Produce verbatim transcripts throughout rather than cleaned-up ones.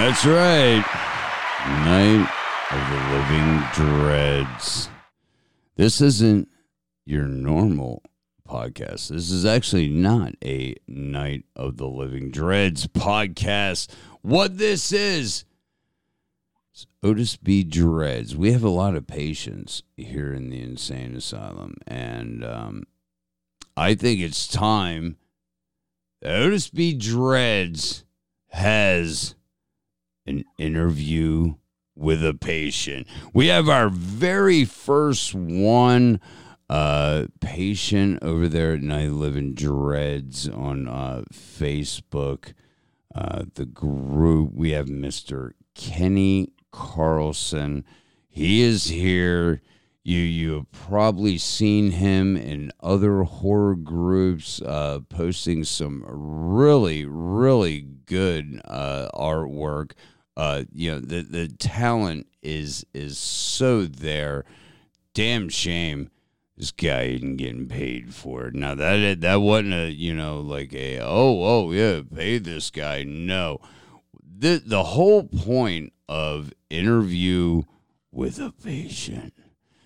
That's right. Night of the Living Dreads. This isn't your normal podcast. This is actually not a Night of the Living Dreads podcast. What this is, is Otis B. Dreads. We have a lot of patients here in the insane asylum, and um, I think it's time that Otis B. Dreads has an interview with a patient. We have our very first one uh, patient over there at Night Living Dreads on uh, Facebook. Uh, the group, we have Mister Kenny Carlson. He is here. You you have probably seen him in other horror groups uh, posting some really, really good uh, artwork. Uh, you know, the the talent is is so there. Damn shame this guy isn't getting paid for it. Now that that wasn't a, you know, like a oh oh yeah, pay this guy. No, the the whole point of interview with a patient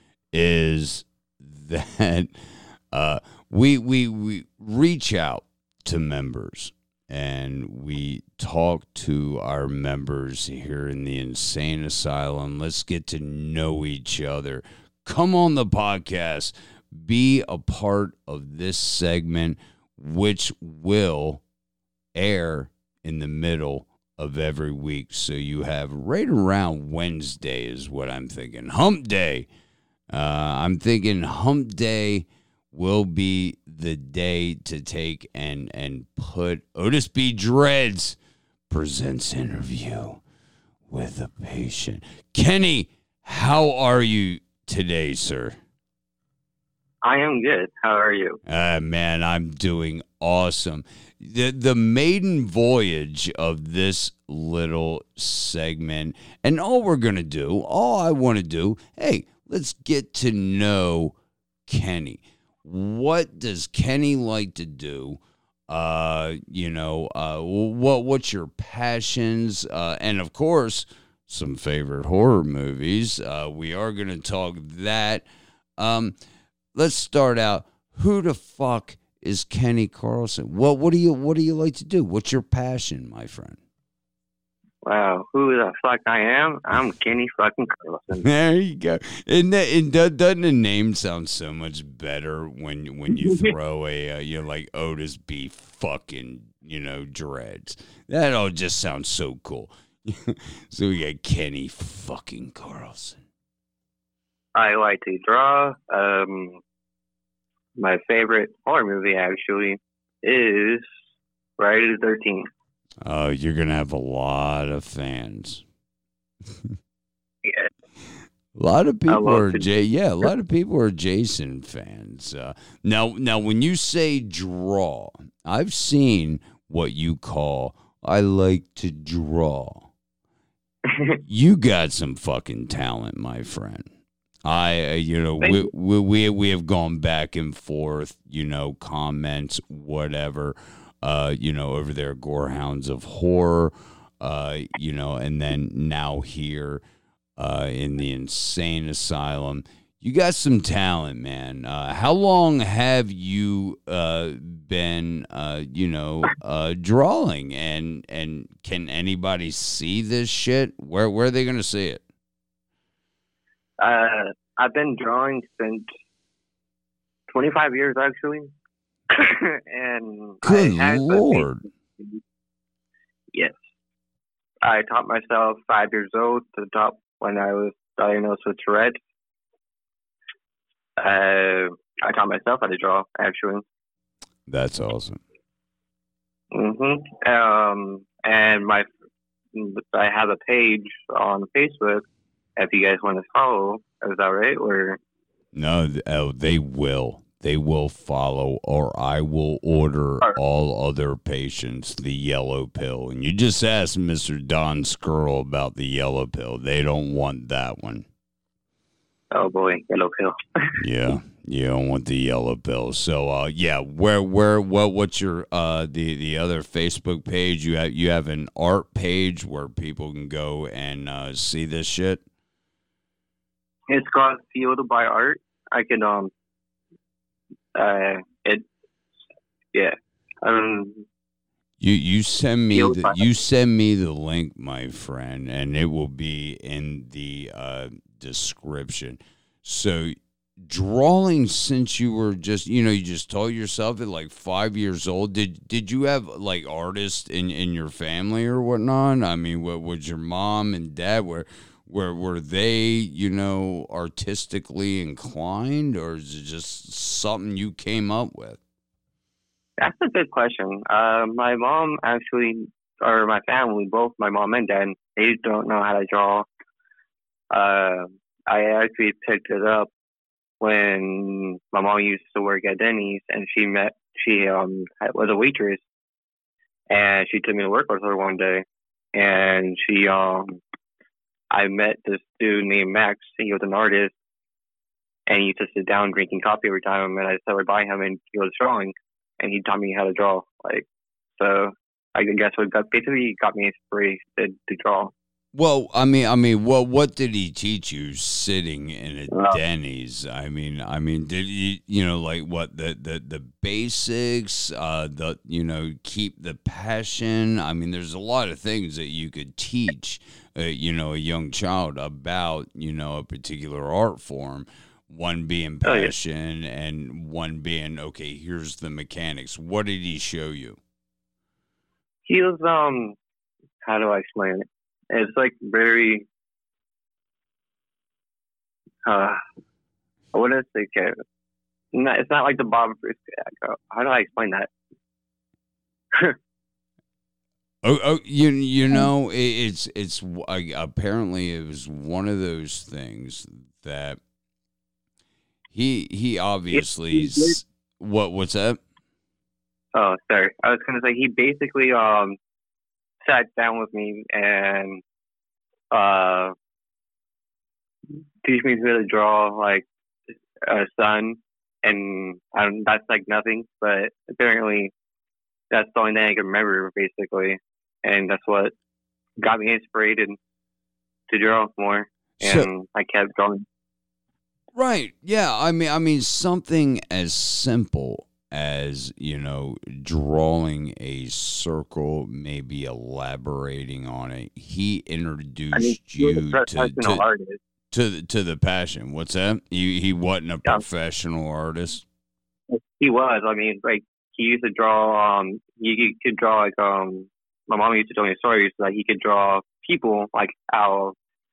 is that uh, we we we reach out to members. And we talk to our members here in the insane asylum. Let's get to know each other. Come on the podcast. Be a part of this segment, which will air in the middle of every week. So you have right around Wednesday is what I'm thinking. Hump Day. Uh, I'm thinking Hump Day will be the day to take and and put Otis B. Dreads presents interview with a patient. Kenny, how are you today, sir? I am good. How are you? Uh, man, I'm doing awesome. The the maiden voyage of this little segment, and all we're gonna do, all I want to do, hey, let's get to know Kenny. What does Kenny like to do? Uh, you know, uh, what what's your passions? Uh, and of course, some favorite horror movies. Uh, we are going to talk that. Um, let's start out. Who the fuck is Kenny Carlson? What what do you what do you like to do? What's your passion, my friend? Wow, who the fuck I am? I'm Kenny fucking Carlson. There you go. And, that, and doesn't the name sound so much better when when you throw a, uh, you know, like Otis B. fucking, you know, Dreads. That all just sounds so cool. So we got Kenny fucking Carlson. I like to draw. Um, my favorite horror movie, actually, is Friday the thirteenth. Oh, you're going to have a lot of fans. Yeah. A lot of people are to- J. Yeah, a lot of people are Jason fans. Uh, now, now, when you say draw, I've seen what you call I like to draw. You got some fucking talent, my friend. I, uh, you know, we, we we we have gone back and forth, you know, comments, whatever. Uh, you know, over there, Gorehounds of Horror, uh, you know, and then now here uh, in the insane asylum. You got some talent, man. Uh, how long have you uh, been, uh, you know, uh, drawing? And and can anybody see this shit? Where where are they gonna see it? Uh, I've been drawing since twenty-five years, actually. and Good I Lord. Yes. I taught myself five years old to top when I was diagnosed with Tourette's. Uh, I taught myself how to draw, actually. That's awesome. Mm-hmm. Um, and my, I have a page on Facebook. If you guys want to follow, is that right? Or no, oh, they will. They will follow, or I will order all other patients the yellow pill. And you just ask Mister Don Skrull about the yellow pill. They don't want that one. Oh, boy, yellow pill. Yeah, You don't want the yellow pill. So, uh, yeah, where, where, what, what's your, uh, the, the other Facebook page? You have, you have an art page where people can go and, uh, see this shit. It's called Fueled by Art. I can, um, uh, it, yeah. Um, You you send me the, you send me the link, my friend, and it will be in the uh, description. So, drawing since you were just you know you just told yourself at like five years old. Did did you have like artists in, in your family or whatnot? I mean, what was your mom and dad were were were they you know artistically inclined, or is it just something you came up with? That's a good question. Uh, my mom actually, or my family, both my mom and dad, they don't know how to draw. Uh, I actually picked it up when my mom used to work at Denny's, and she met, she um was a waitress, and she took me to work with her one day, and she um, I met this dude named Max. He was an artist, and he used to sit down drinking coffee every time, and I sat right by him, and he was drawing. And he taught me how to draw, like, so I guess what got, basically got me inspired to, to draw. Well, I mean, I mean, what what did he teach you sitting in a Well, Denny's? I mean, I mean, did he, you know, like what the the the basics, uh, the you know, keep the passion. I mean, there's a lot of things that you could teach, uh, you know, a young child about, you know, a particular art form. One being oh, yeah. passion, and one being, okay, here's the mechanics. What did he show you? He was, um, how do I explain it? It's like very, uh, I wouldn't say, okay, no, it's not like the Bob, how do I explain that? Oh, oh, you you know, it, it's it's uh, apparently it was one of those things that he he obviously s- what what's that? Oh, sorry. I was gonna say he basically um sat down with me and uh teach me how to draw like a sun, and um, that's like nothing, but apparently that's the only thing I can remember basically, and that's what got me inspired to draw more, and So I kept going. right, yeah. I mean, I mean something as simple as you know drawing a circle, maybe elaborating on it. He I mean, introduced he was a you to professional to artist. to the, to the passion. What's that? He he wasn't a Yeah, professional artist. he was. I mean, like he used to draw. Um, he, he could draw like um. My mom used to tell me stories that he could draw people, like how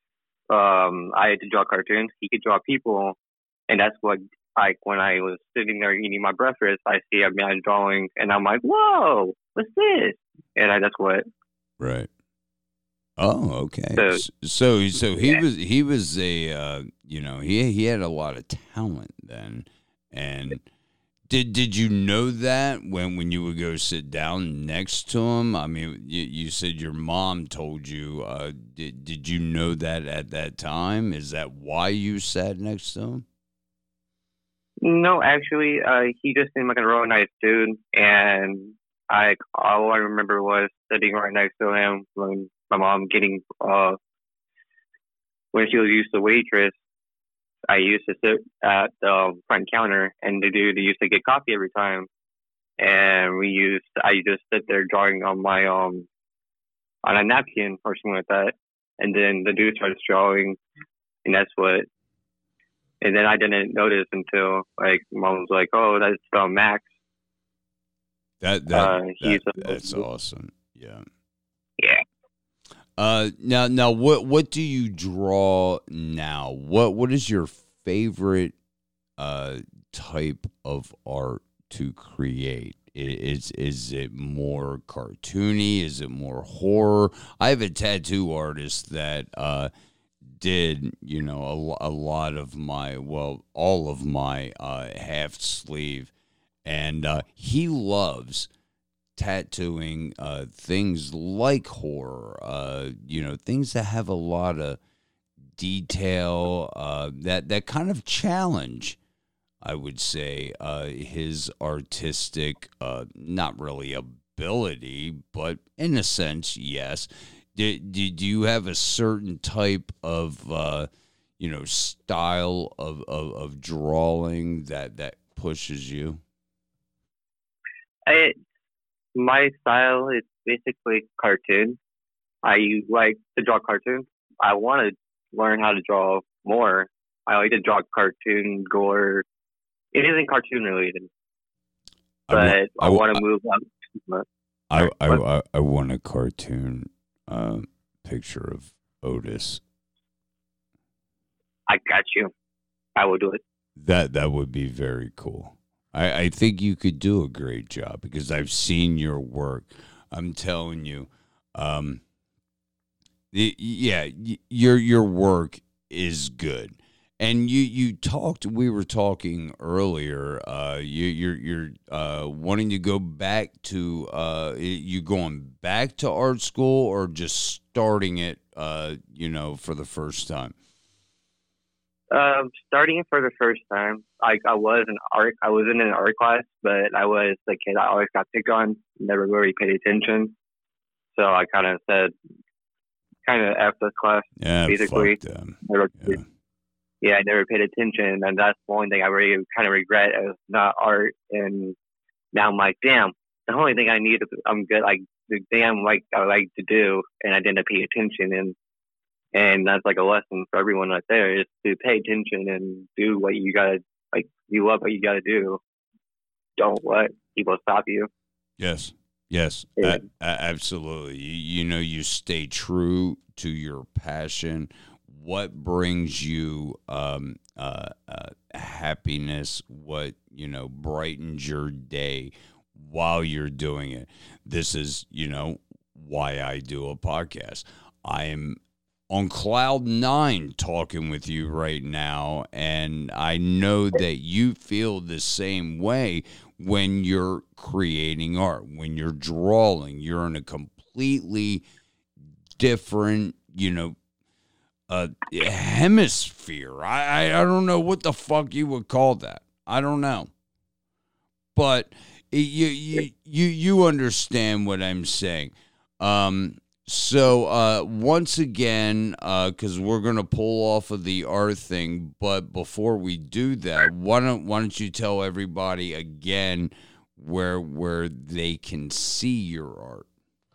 um I had to draw cartoons. He could draw people, and that's what like when I was sitting there eating my breakfast, I see a man drawing, and I'm like, whoa, what's this? And I, that's what. Right. Oh, okay. So S- So so he yeah, was he was a uh, you know he he had a lot of talent then, and did did you know that when when you would go sit down next to him? I mean, you, you said your mom told you. Uh, did did you know that at that time? Is that why you sat next to him? no, actually, uh, he just seemed like a real nice dude, and I all I remember was sitting right next to him when my mom getting uh when she was used to waitress. I used to sit at the front counter, and the dude used to get coffee every time, and we used I just sit there drawing on my um on a napkin or something like that, and then the dude starts drawing, and that's what. And then I didn't notice until like mom was like, "Oh, that's um, Max. That that Uh, he's that a, that's awesome. Yeah. yeah." Uh, now, now, what what do you draw now? What what is your favorite uh type of art to create? I- Is is it more cartoony? Is it more horror? I have a tattoo artist that uh did you know a, lo- a lot of my well all of my uh half sleeve, and uh, he loves tattooing uh, things like horror, uh, you know, things that have a lot of detail, uh, that that kind of challenge I would say, uh, his artistic, uh, not really ability, but in a sense, yes. Did, did you have a certain type of, uh, you know, style of, of, of drawing that, that pushes you? I, my style is basically cartoon. I like to draw cartoons. I want to learn how to draw more. I like to draw cartoon, gore, anything cartoon related. I, wa- But I, I wa- want to move up. I, Sorry, I, what? I, I want a cartoon uh, picture of Otis. I got you. I will do it. That that would be very cool. I, I think you could do a great job because I've seen your work. I'm telling you, um, y- yeah, y- your your work is good. And you you talked. We were talking earlier. Uh, you you're you're uh wanting to go back to uh you going back to art school or just starting it uh you know for the first time. Um, starting it for the first time, I I was an art. I was in an art class, but I was the kid I always got picked on. Never really paid attention. So I kind of said, kind of F this class, Yeah, basically. fuck them. Never, Yeah. yeah, I never paid attention, and that's the only thing I really kind of regret is not art. And now I'm like, damn, the only thing I need is I'm good. Like the damn like I like to do, and I didn't pay attention. And and that's like a lesson for everyone right there is to pay attention and do what you gotta like. You love what you gotta do. Don't let people stop you. Yes. Yes. Yeah. A- a- absolutely. You, you know, you stay true to your passion. What brings you um, uh, uh, happiness? What, you know, brightens your day while you're doing it? This is, you know, why I do a podcast. I am on cloud nine talking with you right now, and I know that you feel the same way when you're creating art, when you're drawing. You're in a completely different, you know, uh, hemisphere. I, I I don't know what the fuck you would call that. I don't know, but you you you you understand what I'm saying. Um, so uh, once again, because uh, we're gonna pull off of the art thing, but before we do that, why don't why don't you tell everybody again where where they can see your art?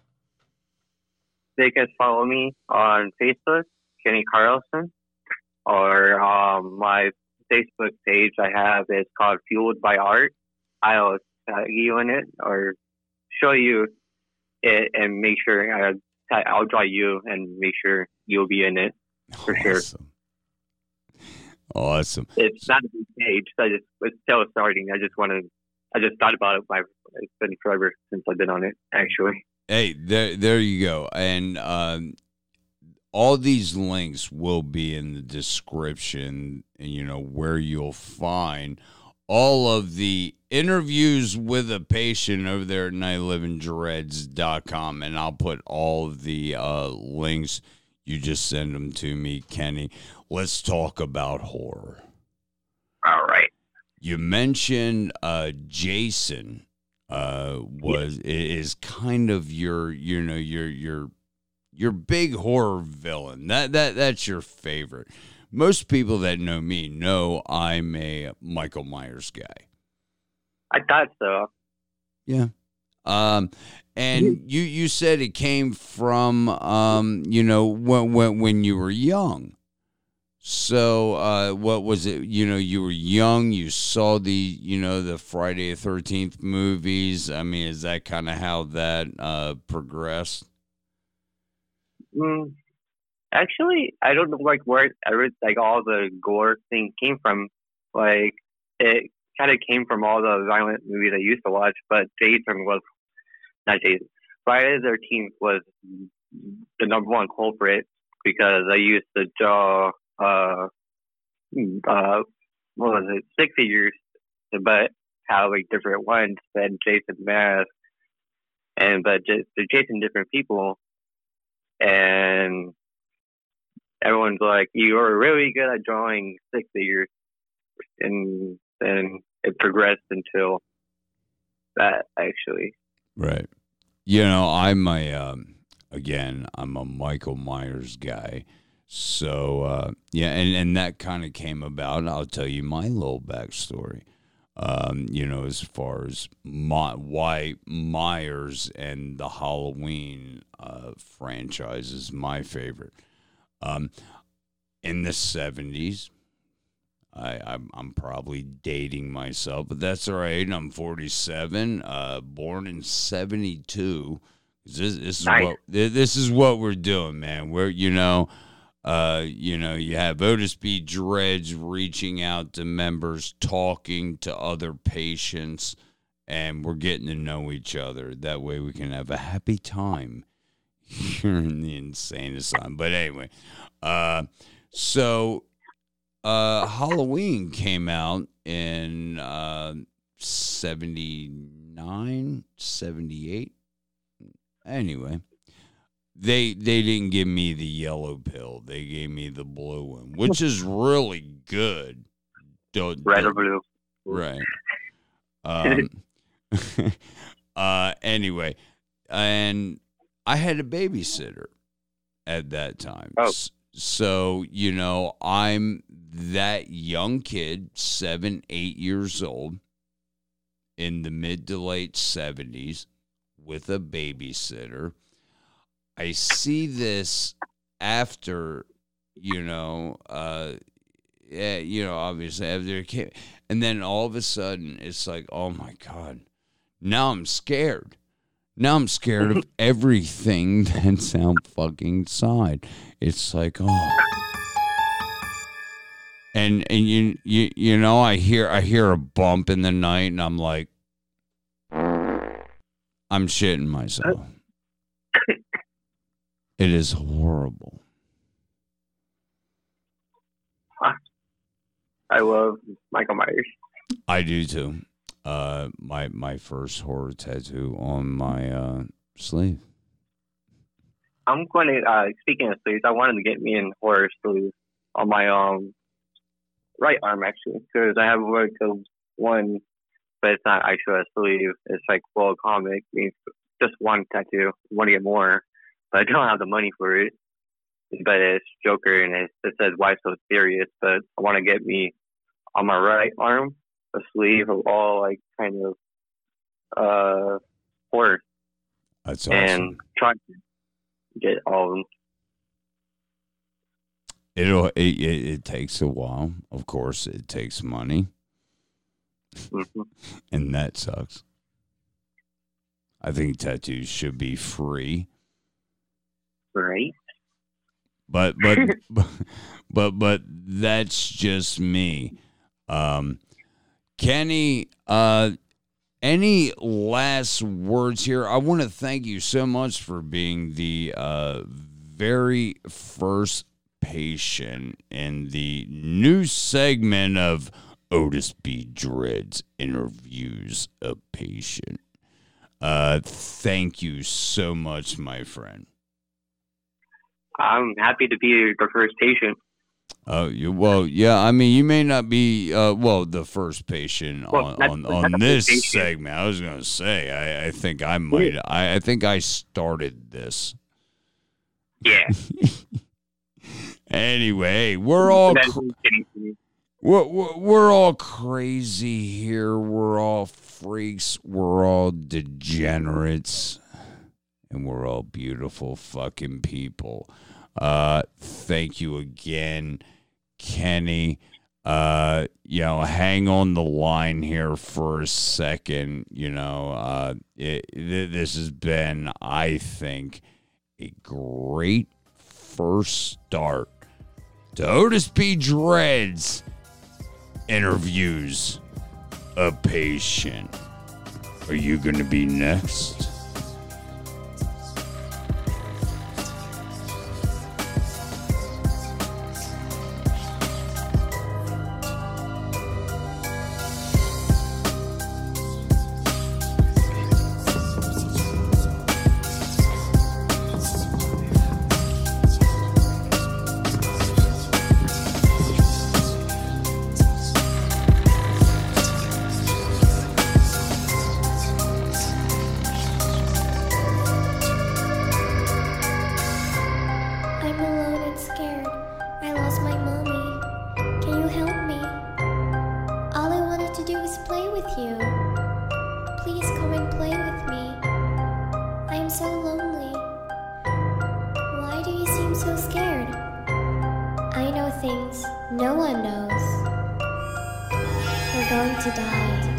They can follow me on Facebook, Kenny Carlson, or um, my Facebook page I have is called Fueled by Art. I'll tag you in it or show you it and make sure I, I'll draw you and make sure you'll be in it for sure. Awesome. Awesome. It's not a big page. I just it's still starting. I just want to. I just thought about it. My it's been forever since I've been on it. Actually. Hey, there, there you go. And um, all these links will be in the description, you know, where you'll find all of the interviews with a patient over there at night living dreads dot com. And I'll put all of the uh, links. You just send them to me, Kenny. Let's talk about horror. All right. You mentioned uh, Jason. Uh, was yeah. is kind of your you know your your your big horror villain. That that that's your favorite. Most people that know me know I'm a Michael Myers guy. I thought so. Yeah. Um, and you you said it came from um you know when when when you were young. So, uh, what was it? You know, you were young. You saw the, you know, the Friday the thirteenth movies. I mean, is that kind of how that uh, progressed? Mm, actually, I don't know like where it, like all the gore thing came from. Like it kind of came from all the violent movies I used to watch. But Jason was not Jason. Friday the thirteenth was the number one culprit because I used to draw. Uh, uh, what was it? Six figures, but how like different ones than Jason Mask, and but just, they're chasing different people, and everyone's like, "You are really good at drawing six figures," and and it progressed until that, actually. Right. You know, I'm a, um, again, I'm a Michael Myers guy. So, uh, yeah, and, and that kind of came about. I'll tell you my little backstory. Um, you know, as far as my, why Myers and the Halloween uh, franchise is my favorite. Um, in the seventies, I, I'm, I'm probably dating myself, but that's all right. I'm forty-seven, uh, born in seventy-two. This, this is Nice. what this is what we're doing, man. We're you know. Uh, you know, you have Otis B. Dreads reaching out to members, talking to other patients, and we're getting to know each other. That way we can have a happy time here in the insane asylum. But anyway, uh, so uh, Halloween came out in uh, seventy-nine, seventy-eight. Anyway. They they didn't give me the yellow pill. They gave me the blue one, which is really good. Don't, Red don't, or blue. Right. Um, uh, anyway, and I had a babysitter at that time. Oh. So, you know, I'm that young kid, seven, eight years old, in the mid to late seventies with a babysitter. I see this after, you know, uh, yeah, you know, obviously after it came, and then all of a sudden it's like, oh my God, now I'm scared. Now I'm scared of everything that's out fucking side. It's like, oh, and and you you you know, I hear I hear a bump in the night, and I'm like, I'm shitting myself. It is horrible. I love Michael Myers. I do too. Uh, my my first horror tattoo on my uh, sleeve. I'm going to, uh, speaking of sleeves, I wanted to get me in horror sleeves on my um right arm, actually, because I have like a one, but it's not actually a sleeve. It's like full comic, means just one tattoo. I want to get more, but I don't have the money for it. But it's Joker, and it, it says "Why so serious?" But I want to get me on my right arm a sleeve of all like kind of uh horror. That's awesome. And try to get all of them. It'll it, it, it takes a while. Of course, it takes money, Mm-hmm. and that sucks. I think tattoos should be free. Right. But but but but that's just me. Um, Kenny, uh, any last words here? I want to thank you so much for being the uh, very first patient in the new segment of Otis B. Dreads Interviews a Patient. Uh, thank you so much, my friend. I'm happy to be the first patient. Oh, uh, you, well, yeah. I mean, you may not be, uh, well, the first patient Well, on that's- on, that's on a this patient. segment. I was gonna say, I, I think I might. I, I think I started this. Yeah. Anyway, we're all That's cr- kidding to me. we're, we're we're all crazy here. We're all freaks. We're all degenerates, and we're all beautiful fucking people. Uh, thank you again, Kenny. Uh, you know, hang on the line here for a second. You know, uh, it, th- this has been, I think, a great first start to Otis B. Dreads Interviews a Patient. Are you going to be next? I'm so lonely. Why do you seem so scared? I know things no one knows. We're going to die.